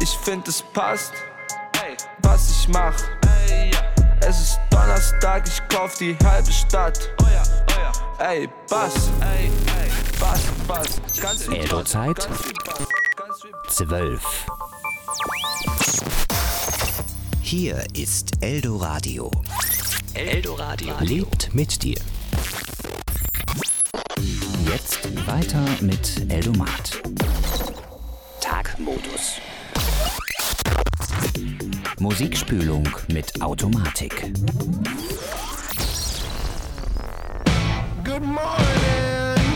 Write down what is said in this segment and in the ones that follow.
Ich find es passt, was ich mach. Es ist Donnerstag, ich kauf die halbe Stadt. Ey, Bass, Bass. Eldo-Zeit 12. Hier ist Eldoradio. Eldoradio lebt mit dir. Jetzt weiter mit Eldomat. Tagmodus. Musikspülung mit Automatik. Good morning.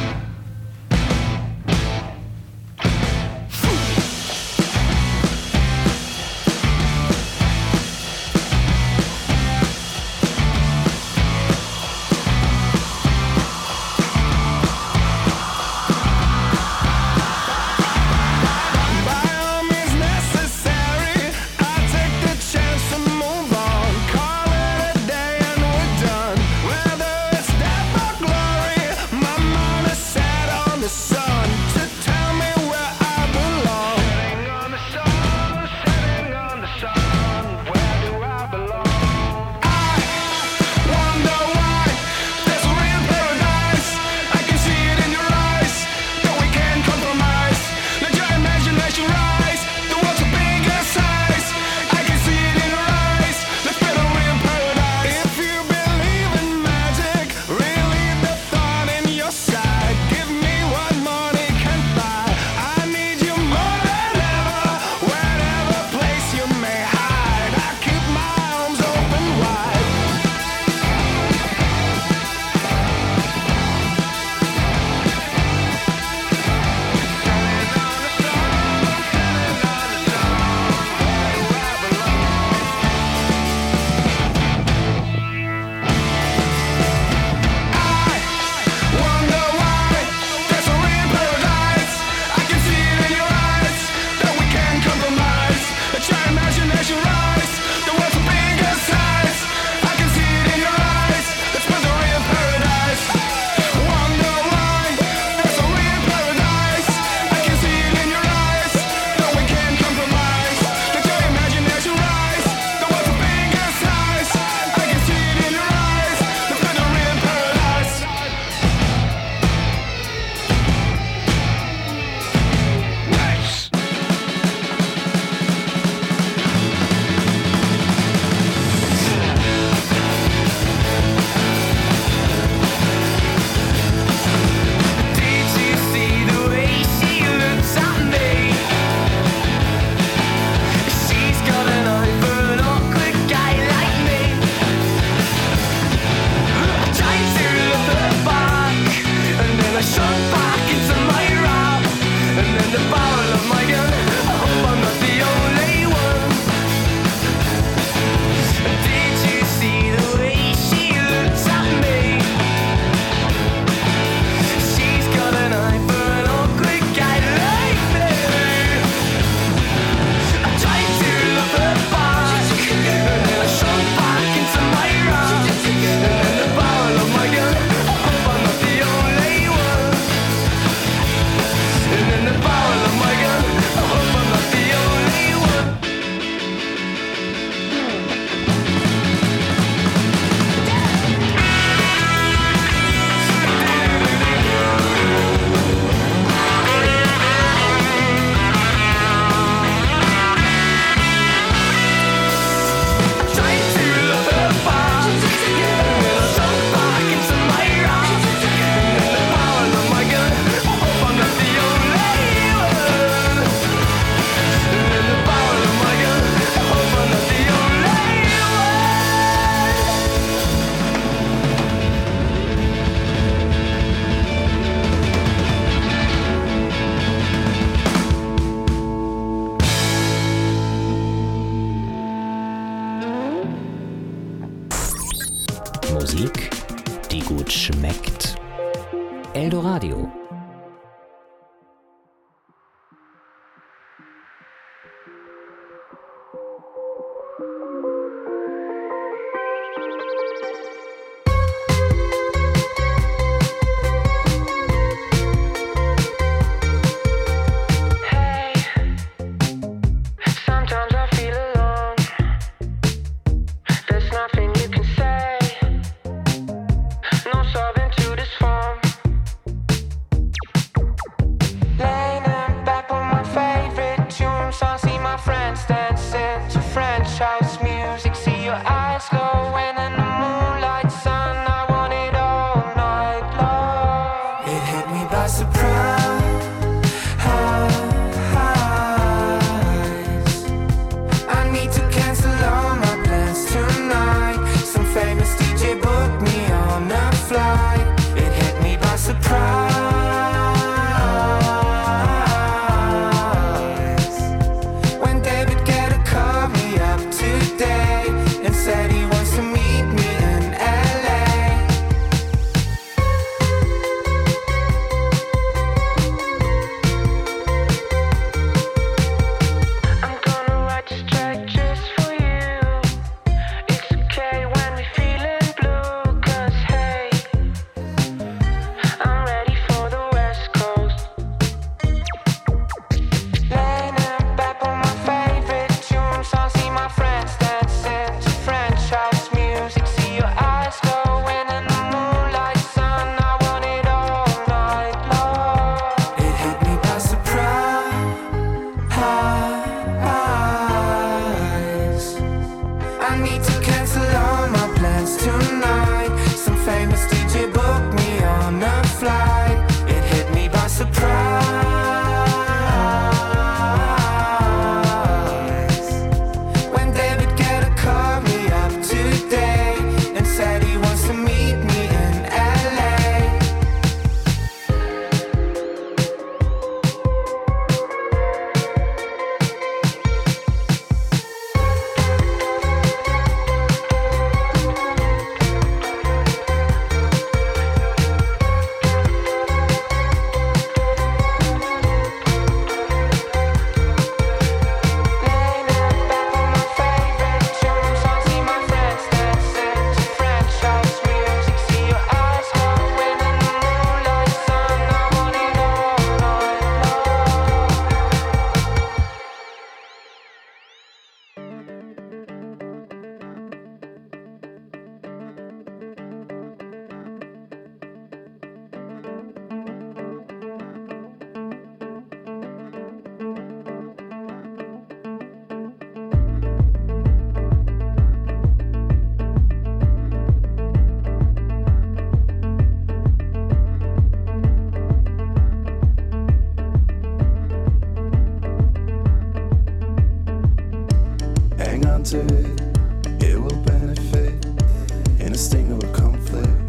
Musik, die gut schmeckt. Eldoradio. Sometimes I feel alone. There's nothing you can say. No solving to this form. Laying back on my favorite tunes. I see my friends dancing to French house music. See your eyes glowing in the moonlight sun. I want it all night long. It hit me by surprise. I need to cancel all my plans tonight. Some famous DJ booked me on a flight. It hit me by surprise. When David Guetta called me up today and said he wants to meet me in LA. I'm gonna write this track just for you. It's okay when we're feeling blue, 'cause hey, I'm ready for the West Coast. Laying back on my favorite tunes. I see my friends dancing to French house music. See your eyes glowing in the moonlight sun. I want it all night long. It hit me by surprise. I need to cancel all my plans tonight. Some famous DJ booked me on a flight. It hit me by surprise. When David Guetta called me up today and said he wants to meet me in LA. Hang on to it, it will benefit in a sting of a conflict.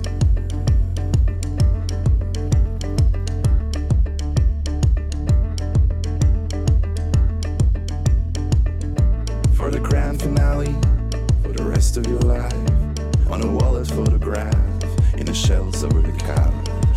For the grand finale, for the rest of your life, on a wallet photograph, in the shelves over the couch.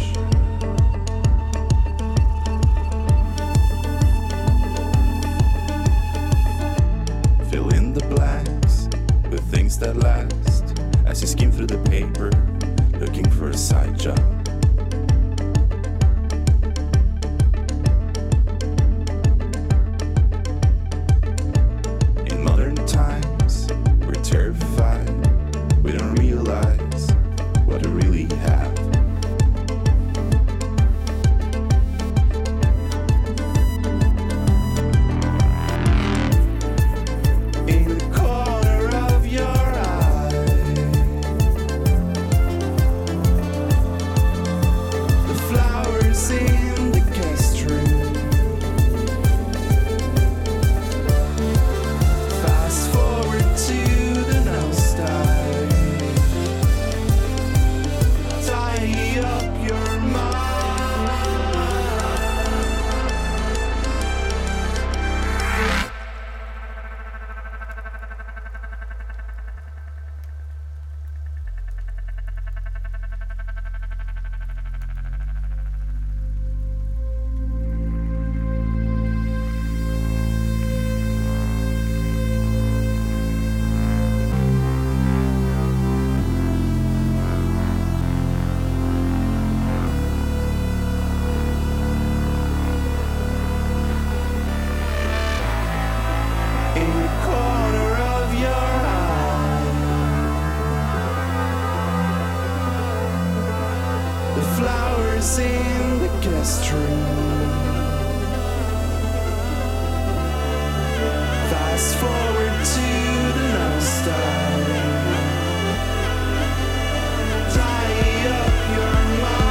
Fill in the blanks with things that last as you skim through the paper, looking for a side job. In modern times, we're terrified. We don't realize what we really have. In the corner of your eye, every corner of your eye. The flowers in the guest room. Fast forward to the nosedive. Tie up your mind.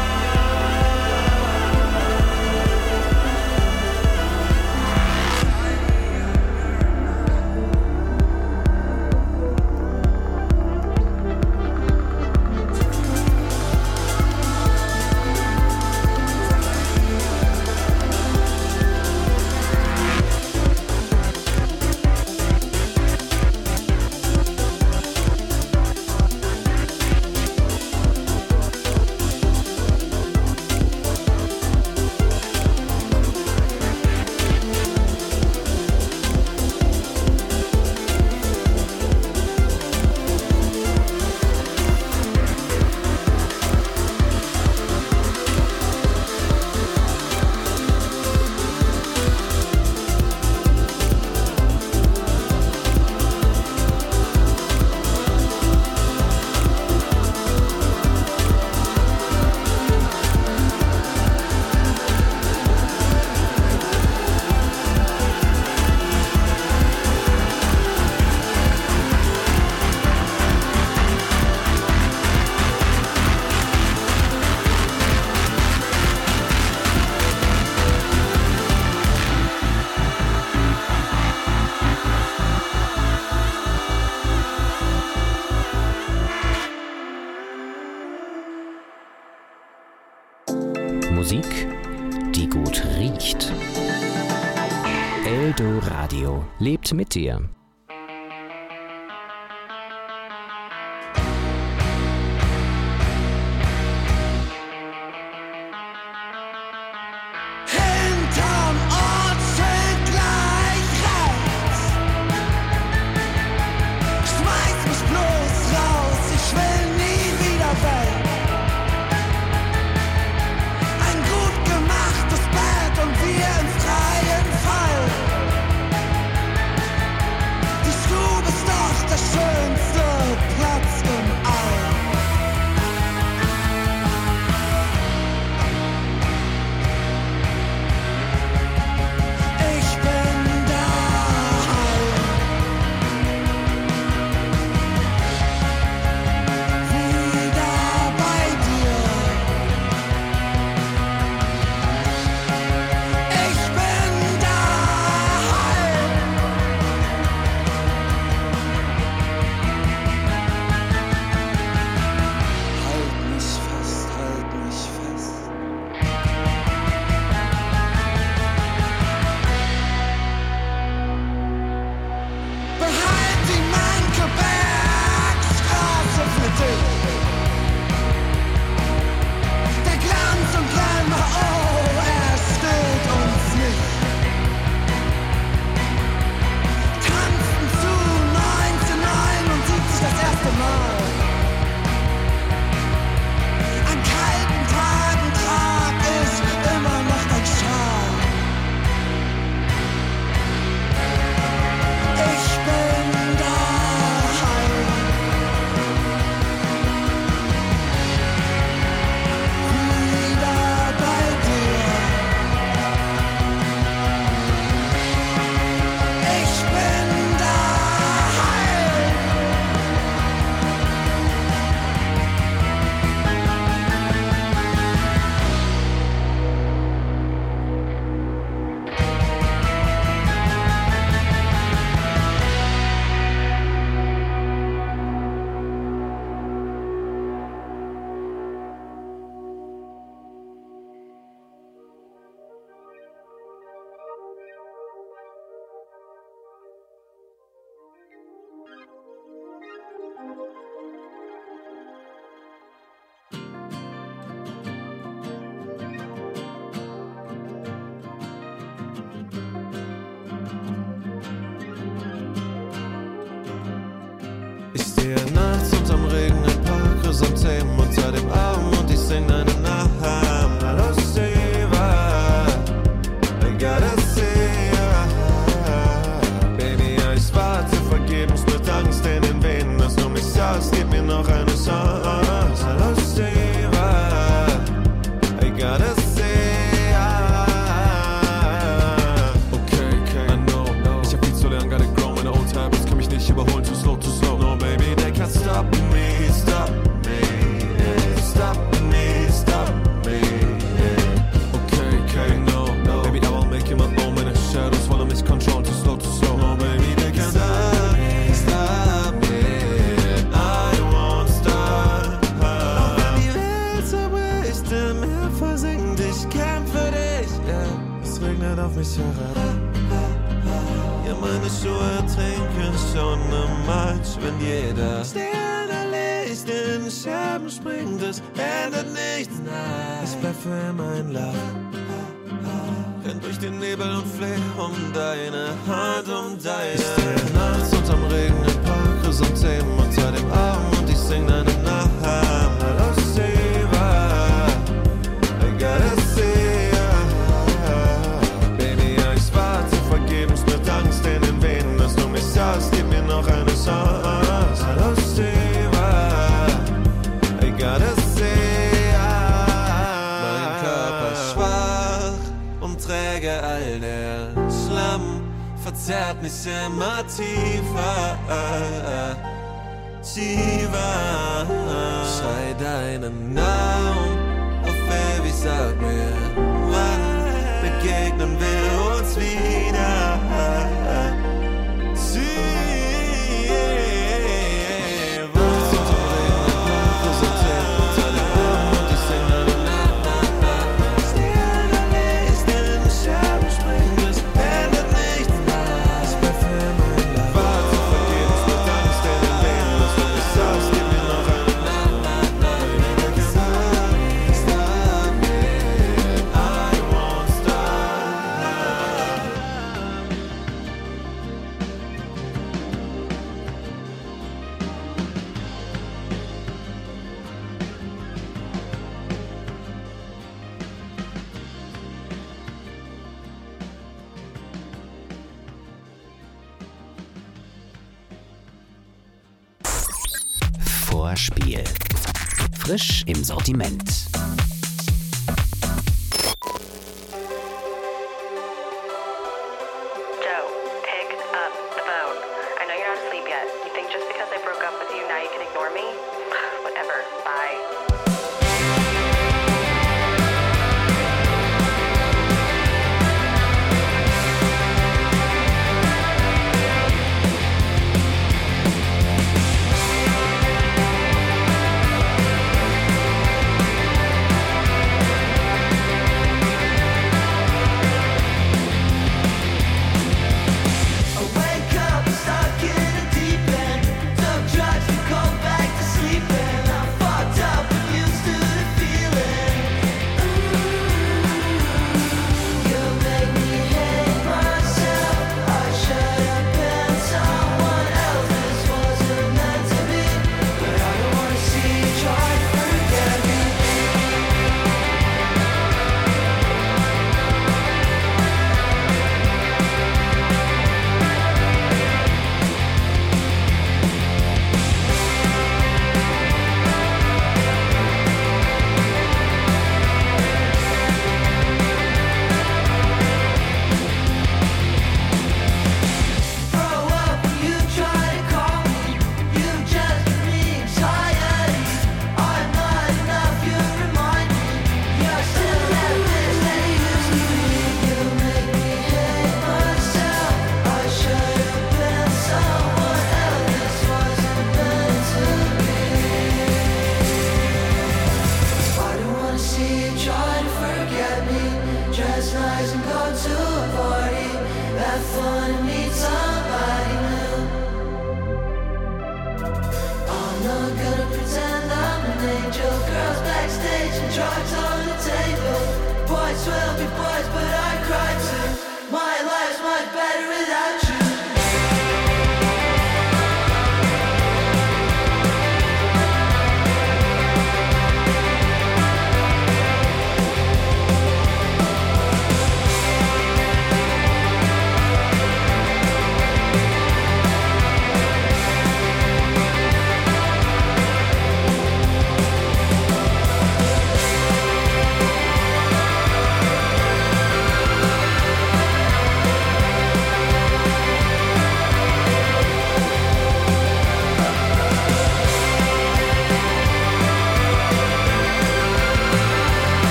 Musik, die gut riecht. Eldoradio lebt mit dir. Hinterm Ortsschild gleich rechts. Schmeiß mich bloß raus, ich will nie wieder weg. Ein gut gemachtes Bett und wir im freien Fall. Die Stube ist doch der schönste Platz im All. Ich bin daheim, wieder bei dir. Ich bin daheim. Halt mich fest, halt mich fest. Behalt die Mönckebergstraße für dich. Der Glanz und Glamour, oh, er steht uns nicht. Tanzen zu 1979 das erste Mal. An kalten Tagen trag ich immer noch dein Schal. Ich bin daheim, wieder bei dir. Ich bin daheim. Ich stehe nachts unterm Regen im Park, Chrysanthemen unter dem Arm und ich sing deinen Namen. Hallo Shiva, I gotta see ya. Baby, I spy ertrinken schon im Matsch, wenn jeder Sternenlicht in Scherben springt, es ändert nichts, nein. Es bleibt für immer ein Lachen. Renn durch den Nebel und fleh um deine Hand, um deine. Ich stehe nachts unterm Regen im Park, Chrysanthemen unter dem Arm und ich sing deinen Namen. Hallo Shiva, I gotta see ya. Baby, ja, ich warte vergebens mit Angst in den Venen, dass du mich sagst, gib mir noch eine Chance. Hallo Shiva, I gotta see ya. Mein Körper ist schwach und träge all der Schlamm, verzerrt mich immer tiefer. Shiva, schrei deinen Namen auf Baby, sag mir, wann begegnen wir uns wieder? Vorspiel. Frisch im Sortiment.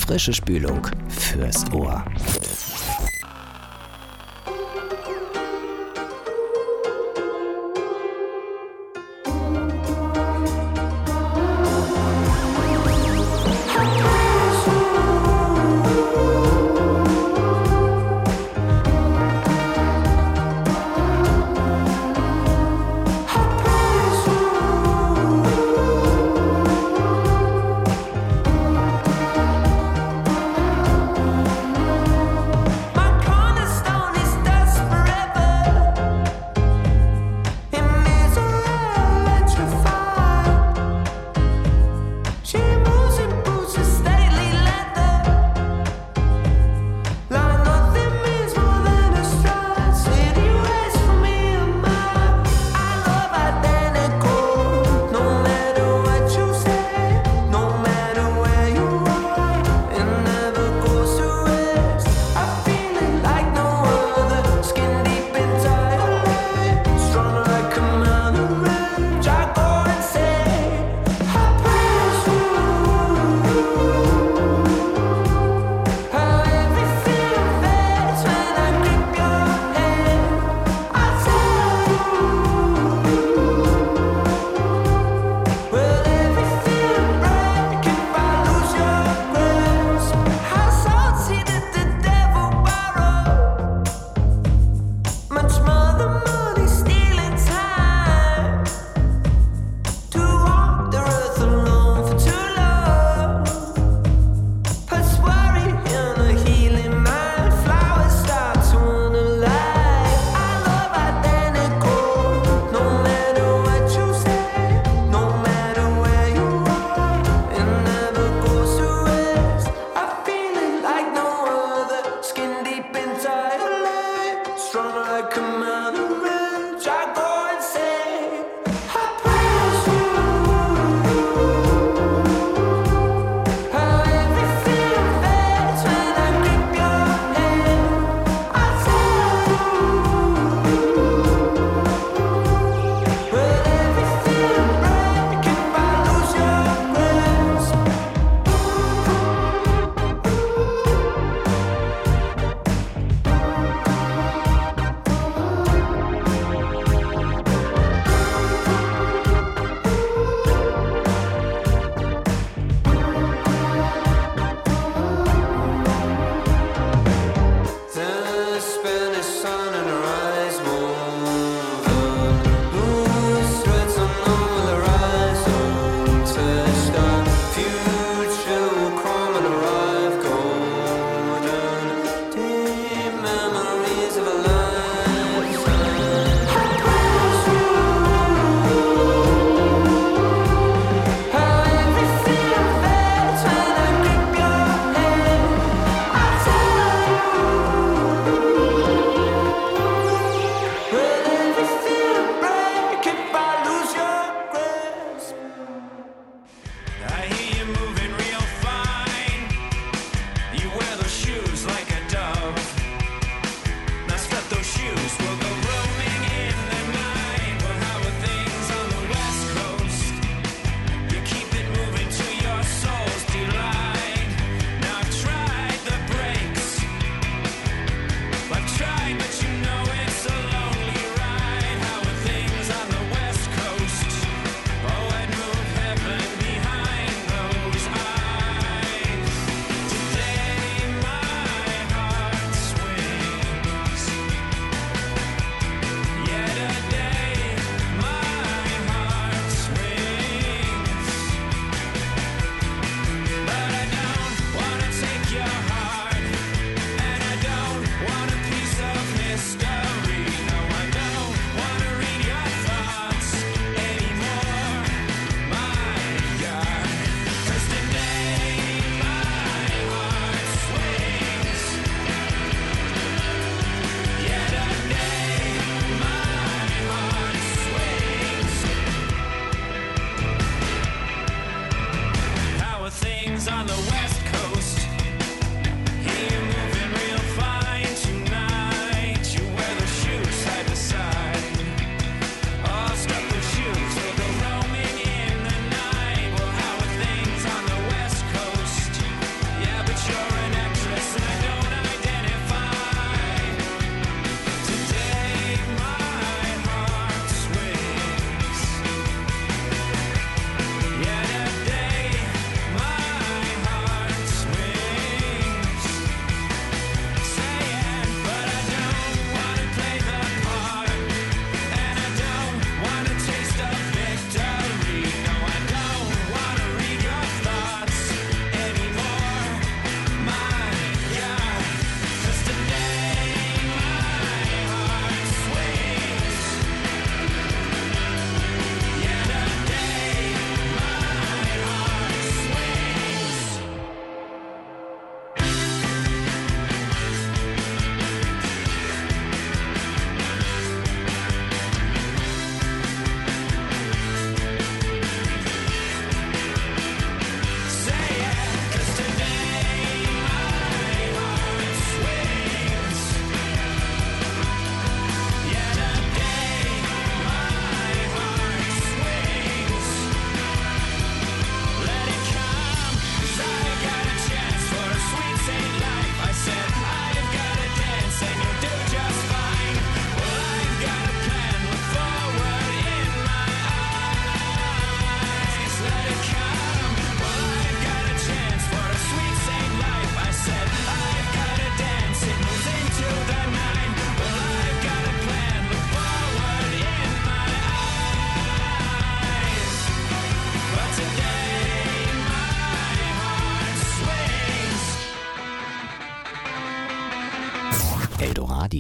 Frische Spülung fürs Ohr.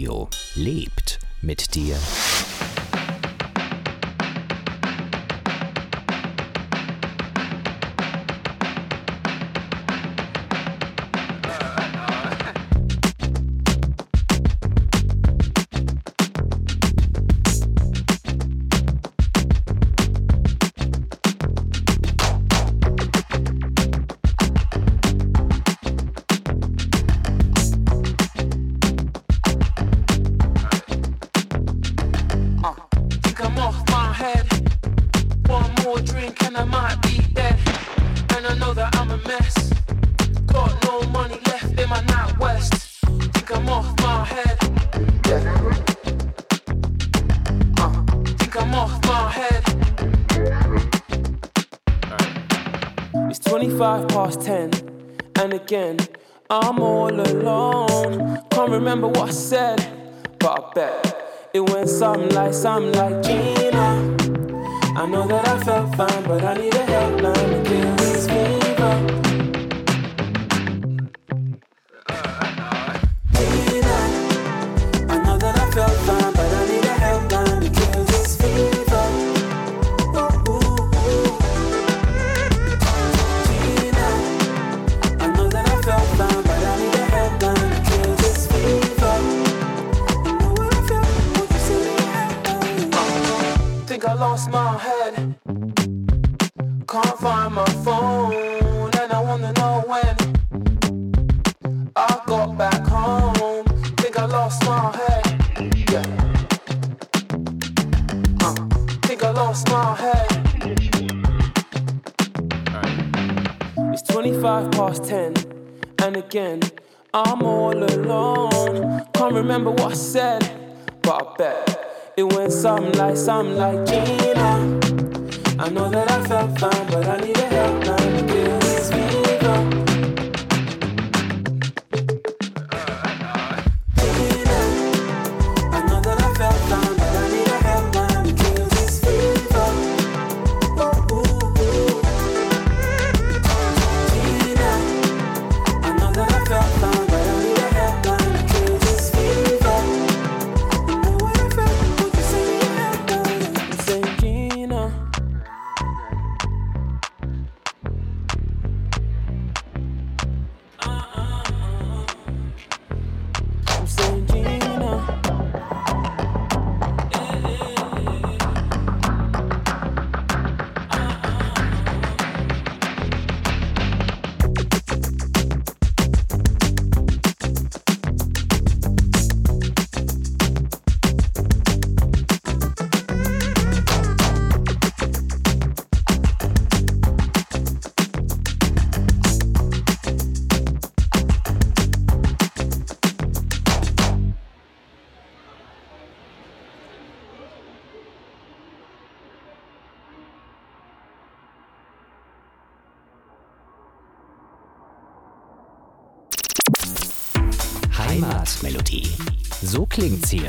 Radio lebt mit dir. I'm all alone. Can't remember what I said, but I bet it went something like Gina. I know that I felt fine, but I need a helpline to kill this fever. Gina, I know that I felt fine, but I need a helpline to kill this fever. Ooh, ooh, ooh. Gina, I know that I felt fine. I lost my head, can't find my phone, and I wanna know when I got back home. Think I lost my head, yeah. Think I lost my head. It's 10:25, and again I'm all alone. Can't remember what I said, but I bet it went something like Gina. I know that I felt fine, but I need a helpline to kill this fever. Gina, I know that I felt fine, but I need a helpline to kill this fever. Ooh, ooh, ooh. Gina, I know that I felt fine, but I need a helpline to kill this fever. Heimatmelodie. So klingt's hier.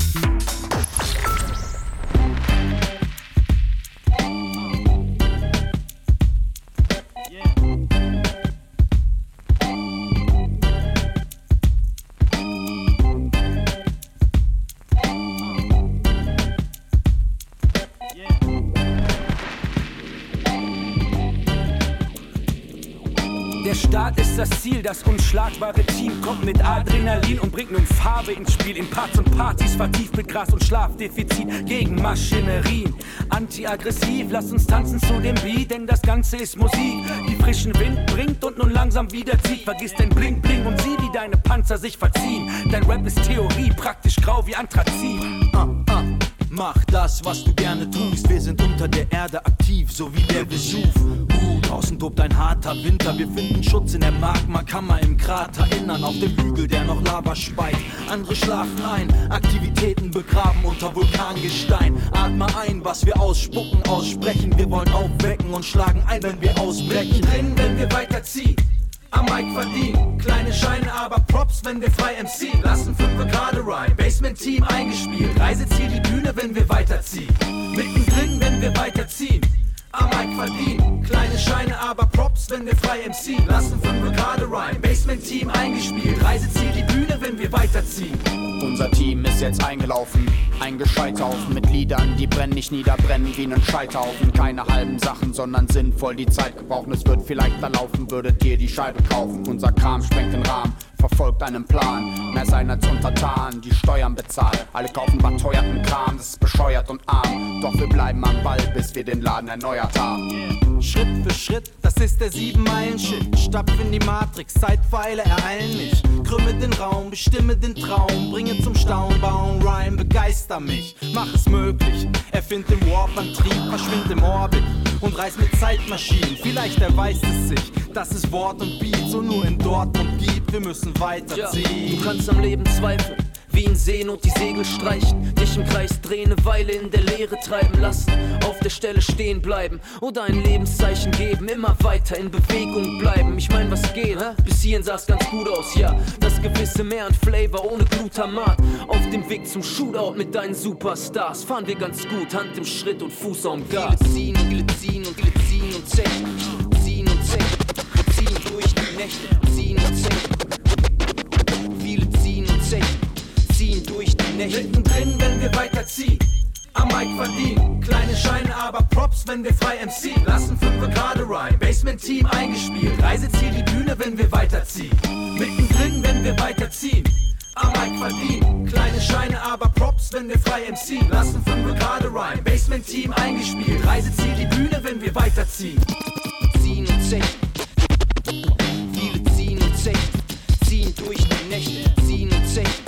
Der Start ist das Ziel, das unschlagbare Team kommt mit Adrenalin und bringt nun Farbe ins Spiel. In Parts und Partys vertieft mit Gras und Schlafdefizit gegen Maschinerien. Anti-aggressiv, lass uns tanzen zu dem Beat, denn das Ganze ist Musik, die frischen Wind bringt und nun langsam wieder zieht. Vergiss dein Bling Bling und sieh, wie deine Panzer sich verziehen. Dein Rap ist Theorie, praktisch grau wie Anthrazit. Mach das, was du gerne tust. Wir sind unter der Erde aktiv, so wie der Vesuv. Draußen tobt ein harter Winter. Wir finden Schutz in der Magmakammer im Krater. Innern auf dem Hügel, der noch Lava speit. Andere schlafen ein, Aktivitäten begraben unter Vulkangestein. Atme ein, was wir ausspucken, aussprechen. Wir wollen aufwecken und schlagen ein, wenn wir ausbrechen. Drin, wenn wir weiterziehen. Am Mic verdienen, kleine Scheine, aber Props, wenn wir frei MC. Lassen 5 gerade rein, Basement-Team eingespielt. Reiseziel die Bühne, wenn wir weiterziehen. Mittendrin, wenn wir weiterziehen. am Mic verdienen. Kleine Scheine, aber Props, wenn wir frei MC. Lassen 5 gerade Rhyme, Basement-Team eingespielt. Reiseziel die Bühne, wenn wir weiterziehen. Unser Team ist jetzt eingelaufen, ein Gescheiterhaufen mit Liedern, die brennen nicht niederbrennen wie nen Scheiterhaufen. Keine halben Sachen, sondern sinnvoll die Zeit gebrauchen. Es wird vielleicht da laufen, würdet ihr die Scheibe kaufen. Unser Kram sprengt den Rahmen, verfolgt einen Plan. Mehr sein als untertan, die Steuern bezahlen. Alle kaufen überteuerten Kram, das ist bescheuert und arm. Doch wir bleiben am Ball, bis wir den Laden erneuert haben. Schritt für Schritt, das ist der 7-Meilen-Shit. Stapf in die Matrix, Zeitpfeile ereilen mich. Krümme den Raum, bestimme den Traum. Bringe zum Staunen, bauen Rhyme, begeister mich. Mach es möglich, erfind den Warp-Antrieb. Verschwind im Orbit und reiß mit Zeitmaschinen. Vielleicht erweist es sich, dass es Wort und Beat so nur in Dortmund gibt. Wir müssen weiterziehen. Du kannst am Leben zweifeln, wie in Seenot die Segel streichen, dich im Kreis drehen, eine Weile in der Leere treiben lassen, auf der Stelle stehen bleiben oder ein Lebenszeichen geben, immer weiter in Bewegung bleiben. Ich mein, was geht, bis hierhin sah's ganz gut aus, ja, das gewisse Mehr an Flavor ohne Glutamat. Auf dem Weg zum Shootout mit deinen Superstars fahren wir ganz gut, Hand im Schritt und Fuß am Gas. Viele ziehen und zechen, ziehen und zechen, ziehen durch die Nächte, ziehen und zechen. Viele ziehen und zechen, durch die Nächte. Mittendrin, wenn wir weiterziehen, am Mic verdienen. Kleine Scheine, aber Props, wenn wir frei MC. Lassen 5 gerade Rhyme, Basement-Team eingespielt. Reiseziel die Bühne, wenn wir weiterziehen. Mittendrin, wenn wir weiterziehen, am Mic verdienen. Kleine Scheine, aber Props, wenn wir frei MC. Lassen 5 gerade Rhyme, Basement-Team eingespielt. Reiseziel die Bühne, wenn wir weiterziehen. Ziehen und zechen. Viele ziehen und zechen, ziehen durch die Nächte. Ziehen und zechen.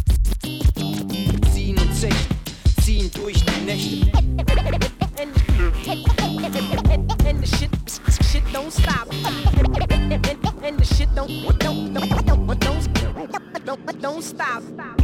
Ziehen durch die Nächte. And the shit don't stop. And the shit don't stop.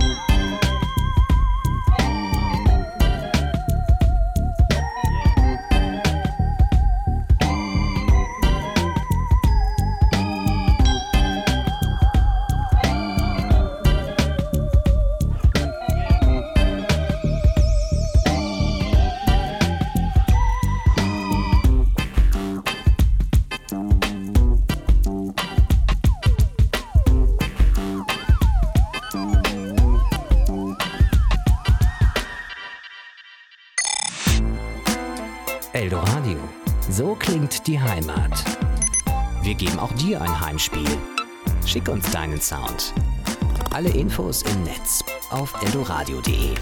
Eldoradio. So klingt die Heimat. Wir geben auch dir ein Heimspiel. Schick uns deinen Sound. Alle Infos im Netz auf eldoradio.de.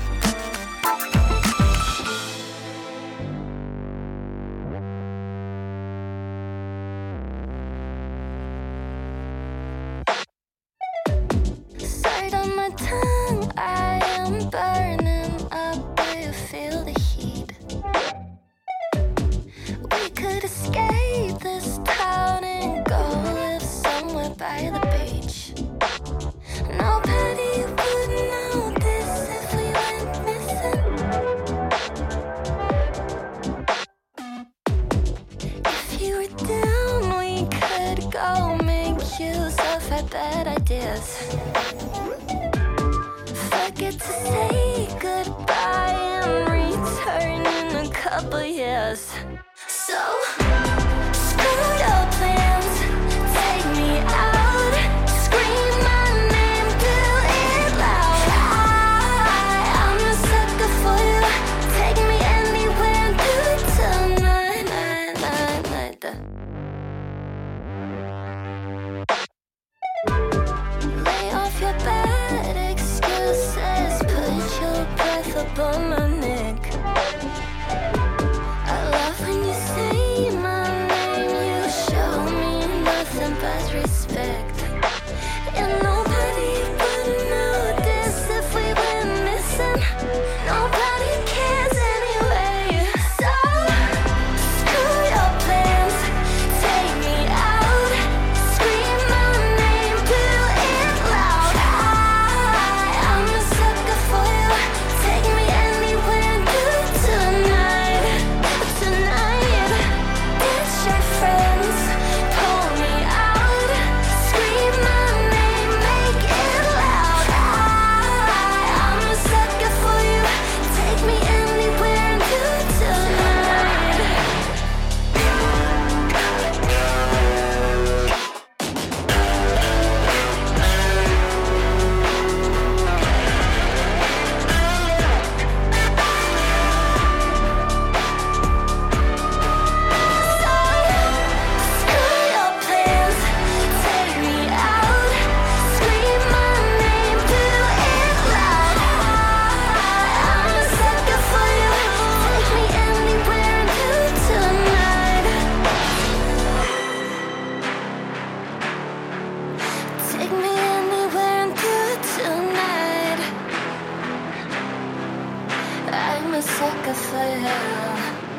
a sucker for you.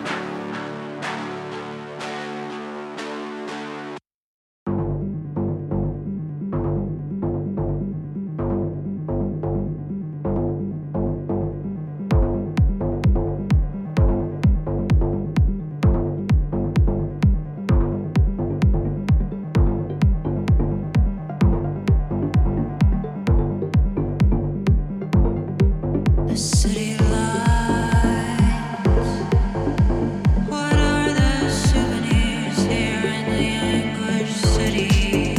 City lights. What are the souvenirs here in the English city?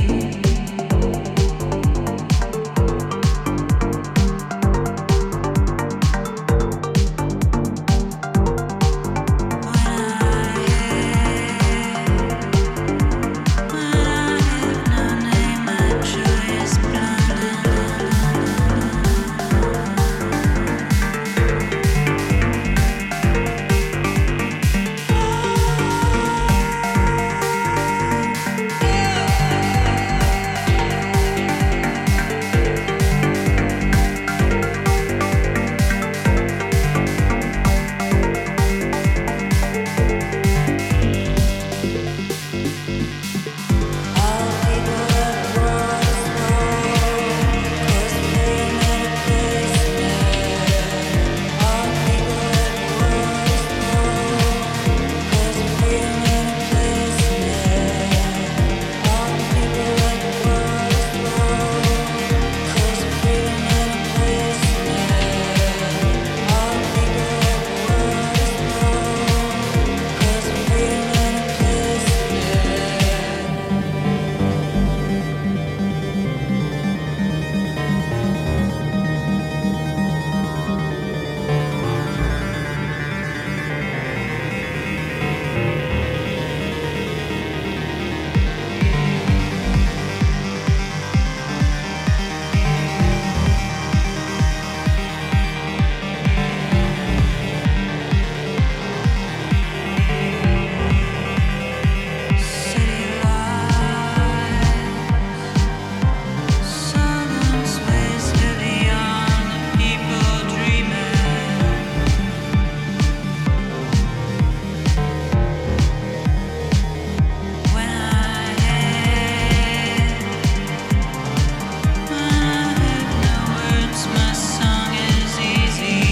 When I have no name, my joy is blind. Silence weighs heavy on the people dreaming. When I have no words, my song is easy.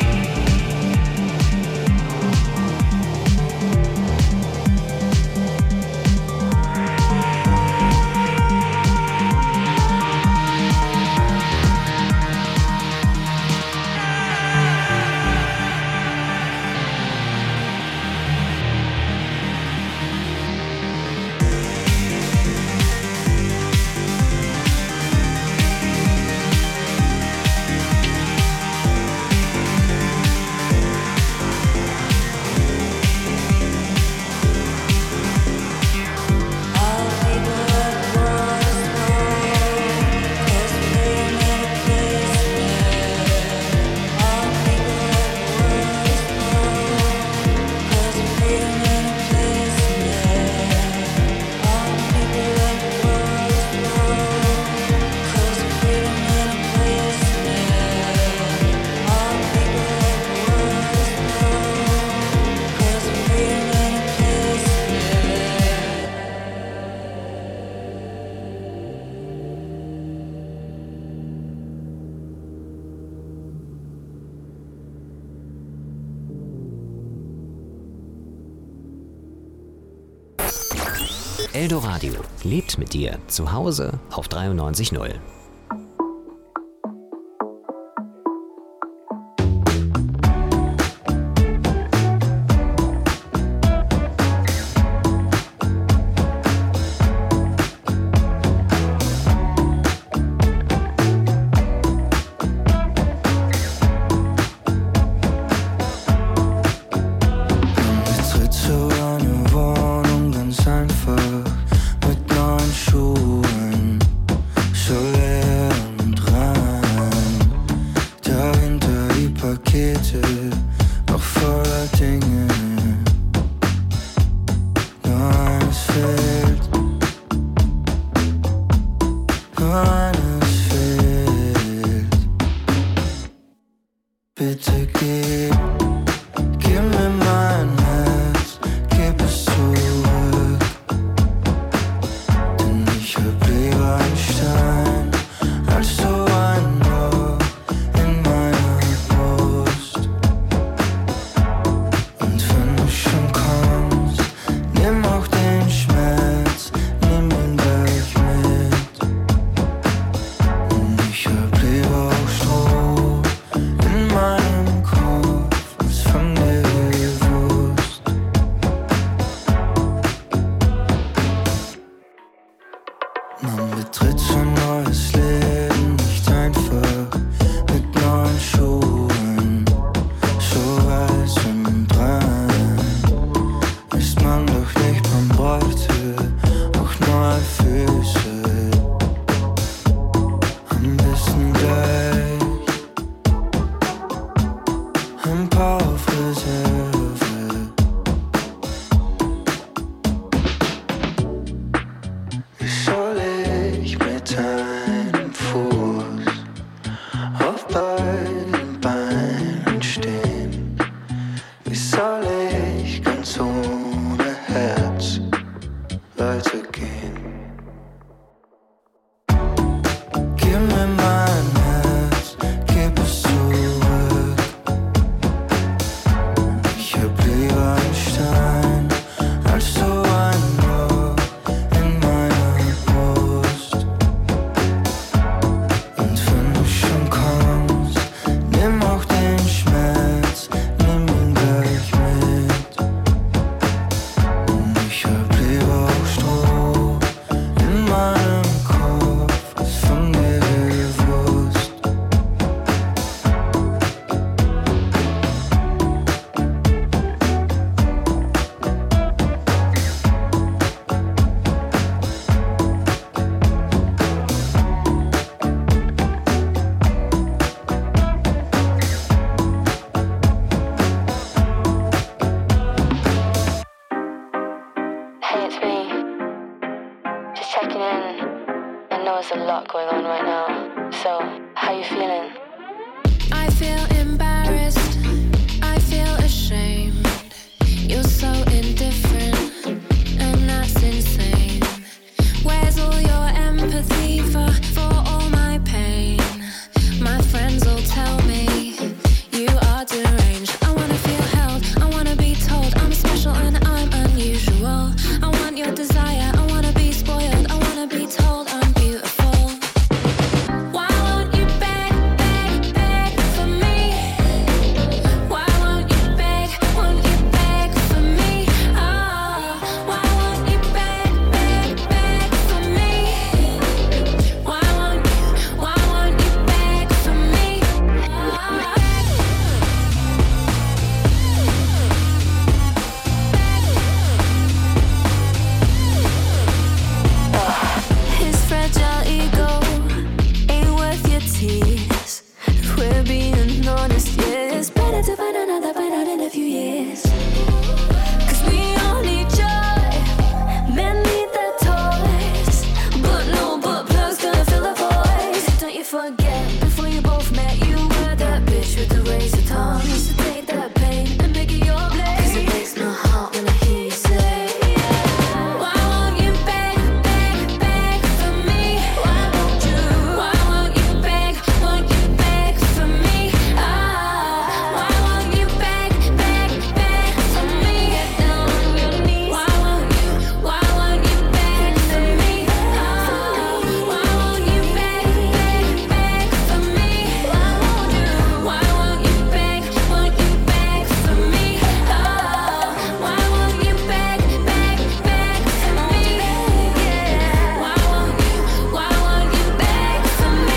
Eldoradio lebt mit dir zu Hause auf 93.0. Tritt zu einer Wohnung ganz einfach mit neuen Schuhen, so leer und rein. Dahinter die Pakete, auch voller Dinge. Nur eines fehlt, nur eines fehlt. Bitte gib ein paar auf Reserve. Wie soll ich mit einem Fuß auf beiden Beinen stehen? Wie soll ich ganz ohne Herz weitergehen? Gib mir mein Herz, gib es zurück. Ich hab lieber einen Stein als so ein Loch in meiner Brust. Und wenn du schon kommst, nimm auch den Schmerz, nimm ihn gleich mit. Und ich hab lieber auch Stroh in meinem Kopf, ist von dir gewusst. Hey, it's me. Just checking in. I know there's a lot going on right now. So, how you feeling? I feel embarrassed, I feel ashamed. You're so indifferent, and that's insane. Where's all your empathy for all my pain? My friends all tell me you are deranged. I wanna feel held, I wanna be told I'm special and I'm unusual. I want your desire, I wanna be spoiled, I wanna be told I'm beautiful. Why won't you beg, beg, beg for me? Why won't you beg for me? Oh, why won't you beg, beg, beg for me? Why won't you beg for me? His fragile ego ain't worth your tears. If we're being honest, yeah, it's better to find another fight out in a few years. 'Cause we all need joy, men need their toys, but no butt plugs gonna fill the void. Don't you forget, before you both met, you were that bitch with the razor tongue. Used to take that pain and make it your blade. 'Cause it breaks my heart when I hear you say, why won't you beg, beg, beg for me? Why won't you beg for me? Ah, why won't you beg, beg, beg for me? Get down on your knees. Why won't you beg for me? Ah, why won't you beg, beg, beg for me? Why won't you beg for me? Ah, why won't you beg, beg, beg for me? Yeah, why won't you beg for me?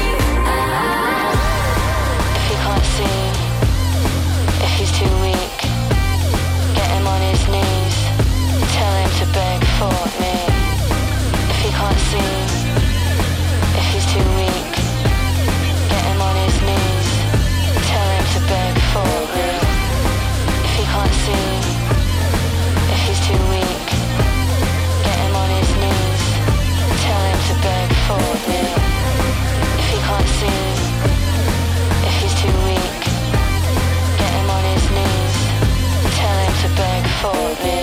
If he can't see, if he's too weak, get him on his knees. Tell him to beg for me. If he can't see, if he's too weak, get him on his knees. Tell him to beg for me. If he can't see, if he's too weak, get him on his knees. Tell him to beg for me. If he can't see, if he's too weak, get him on his knees. Tell him to beg for me.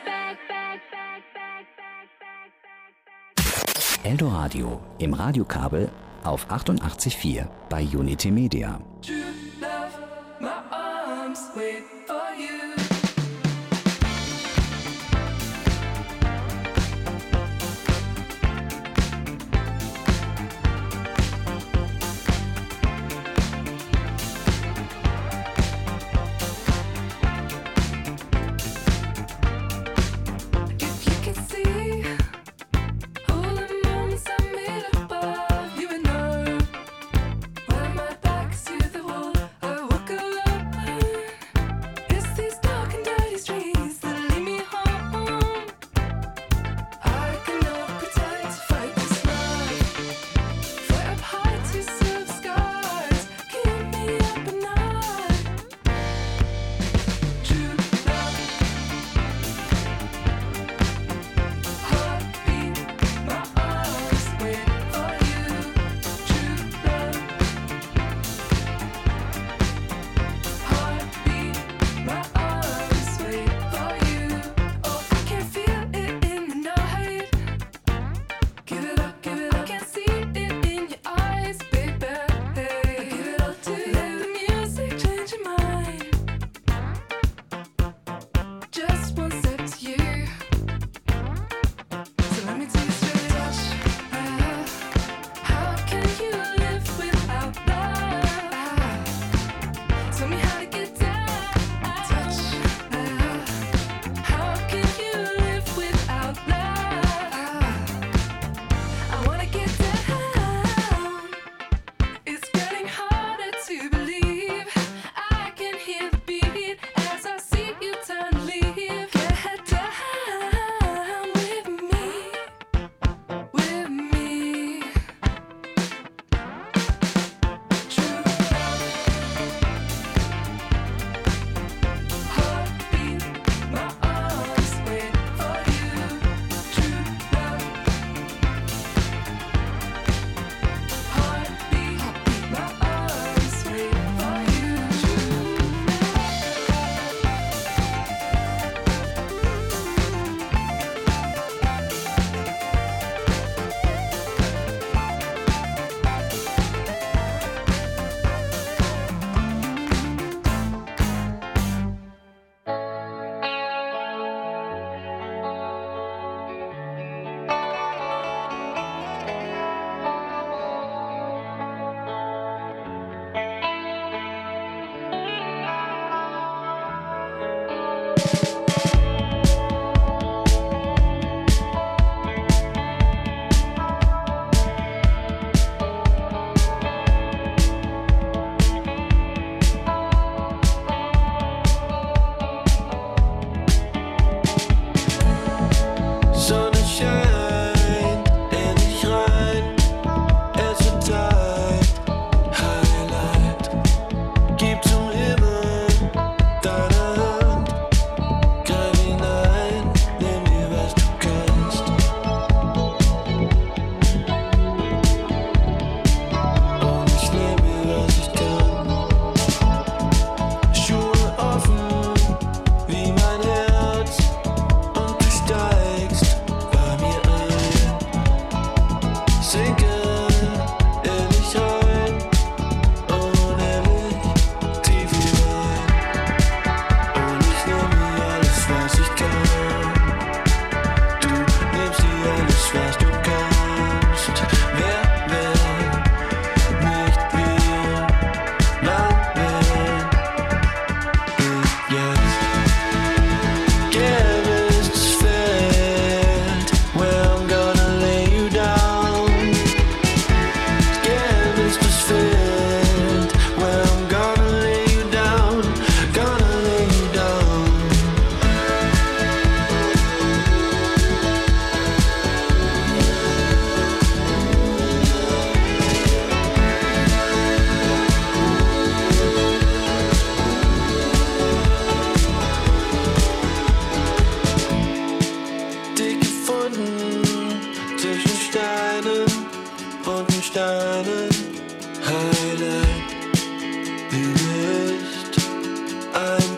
Eldoradio im Radiokabel auf 88,4 bei Unity Media. My arms wait for you. If you can see all the moments I made above, you would know when my back's to the wall. I woke up. It's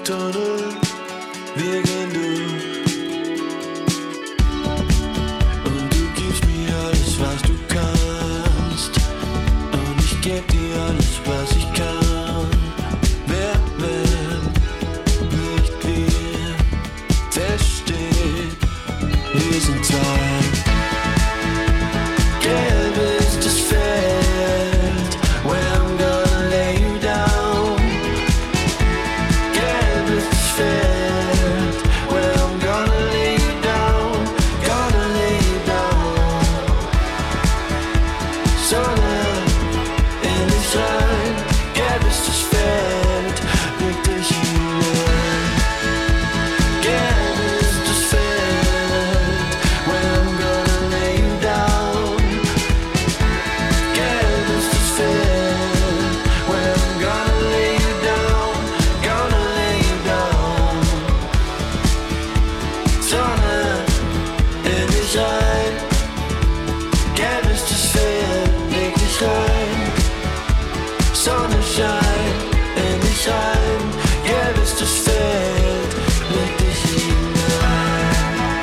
Tunnel, wir gehen durch. Und du gibst mir alles, was du kannst. Und ich geb dir alles, was ich kann. Wer, wenn nicht wir feststeht, wir sind zwei. Gelb ist das Feld, where I'm gonna lay you down. Gelb ist das Feld, where I'm gonna lay you down. Gonna lay you down. Sonne in dich rein. Gelb ist das Feld, leg dich hinein. Gelb ist das Feld, where I'm gonna lay you down. Gelb ist das Feld, where I'm gonna lay you down. Gonna lay you down. Sonne in dich rein. Gelb ist das Feld, leg dich rein. Sonnenschein in dich rein. Gelb ist das Feld, leg dich hinein.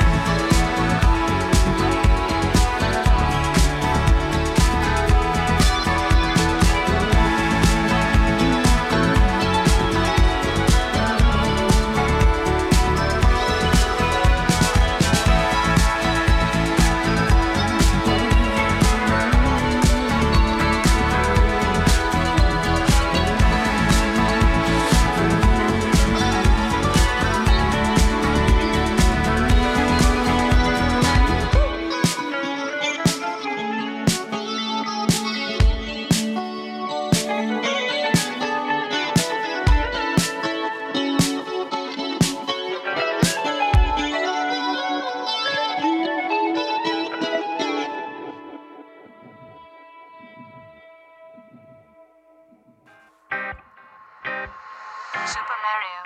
Super Mario.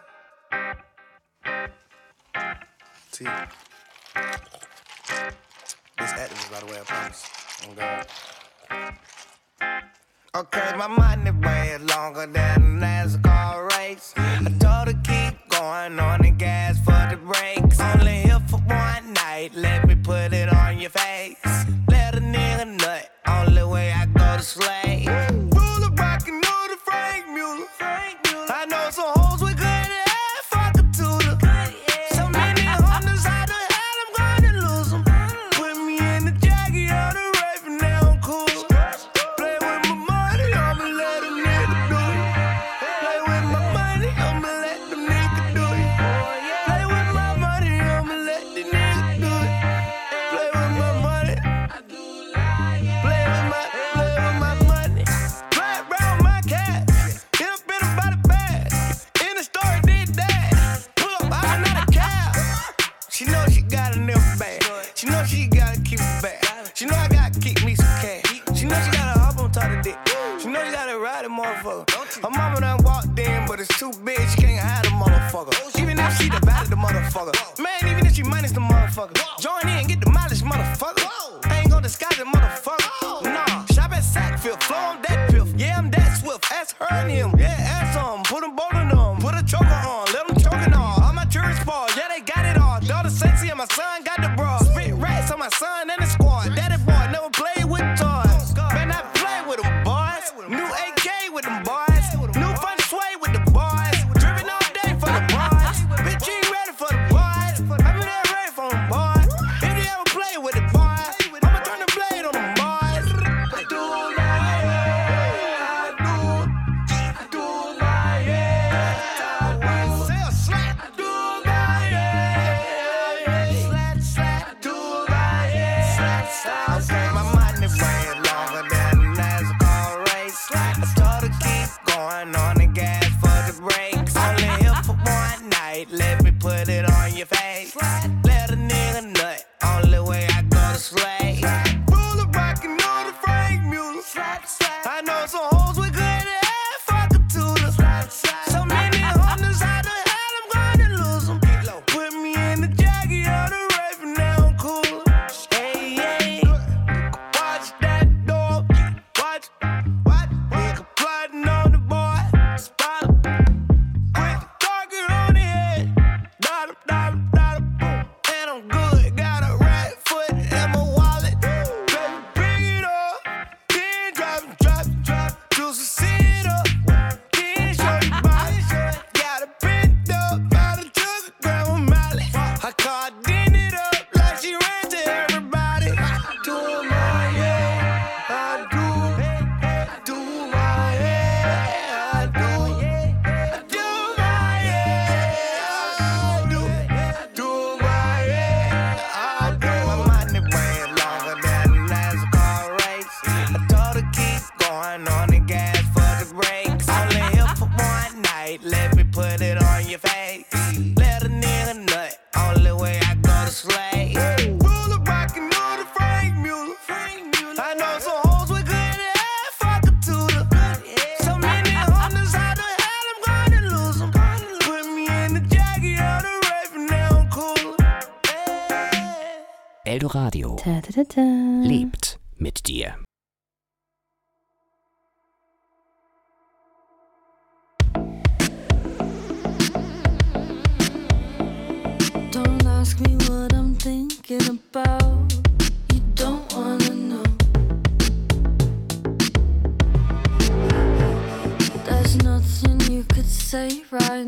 T. This activist, by the way, I promise. Oh, God. Okay, my money way longer than a NASCAR race. I told her keep going on the gas for the brakes. Only here for one night, let me put it on your face. Let a nigga nut, only way I go to slay. Ruler rockin' on the Frank Mueller. I know some hoes with good head, fuck a tutor. So many hunters, how the hell I'm gonna lose them? Put me in the jacket, on the rape, and now I'm cool. Play with my money, I'ma let a nigga do it. Play with my money, I'ma let the nigga do it. Play with my money, I'ma let the nigga do it. Play with my money. Play with my money. Play around my cat. Get up in about a bag. In the store, did that. Pull up, I'm not a cab. She know she got a nipple bag. She know she gotta keep it back. She know I gotta keep me some cash. She know she gotta hop on top of dick. She know she gotta ride a motherfucker. Her mama done walked in, but it's too big, she can't hide the motherfucker. Even if she divided the motherfucker. Man, even if she minus the motherfucker. Join in, get the mileage, motherfucker. I ain't gonna disguise the motherfucker. Nah, shop at Sackfield, flow on that piff. Yeah, I'm that swift, ask her and him. Yeah, ask him, put them both on them. Put a choker on, let them choke and all. All my tourists fall, yeah, they got it all. Daughter sexy and my son got the bra. Spit rats on my son and the squad. Daddy boy never played with toys. Man, I play with them boys. New AK with them boys. New fun sway with the boys. Driven all day for the boys. Bitch, you ain't ready for the boys. I'm not ready for them boys. If you ever play with the boys, I'ma turn the blade on them boys. I do like it. I do like it. night, let me put it on your face. Let a nigga nut, only way I go to slay. Ruler rockin' on the Frank Mueller. I know some hoes with good head, fuck a tutor. So many hunters, how the hell I'm gonna lose them? Put me in the jacket of the rave and now I'm cooler. Eldoradio lebt mit dir. Don't ask me what I'm thinking about.